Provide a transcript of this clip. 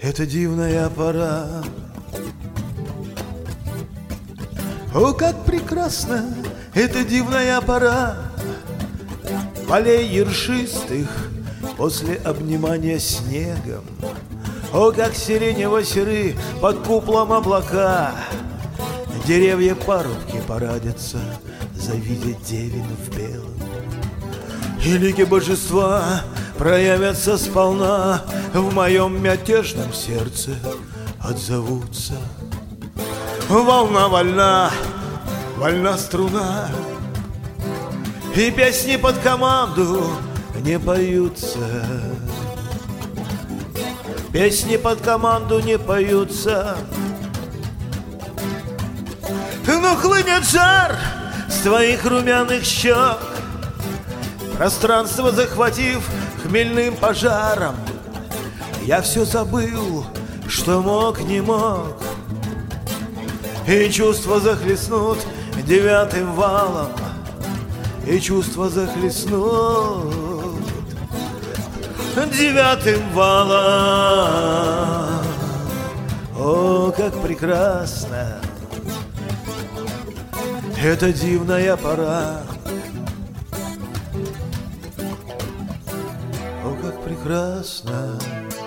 Это дивная пора. О, как прекрасно, это дивная пора полей ершистых после обнимания снегом. О, как сиренево-серы под куполом облака, деревья парубки порадятся, завидя девин в белом. И лики божества проявятся сполна, в моем мятежном сердце отзовутся. Волна вольна, вольна струна, и песни под команду не поются. Песни под команду не поются. Но хлынет жар с твоих румяных щек, пространство захватив хмельным пожаром. Я все забыл, что мог, не мог, и чувства захлестнут девятым валом, и чувства захлестнут девятым валом. О, как прекрасно, это дивная пора. О, как прекрасно.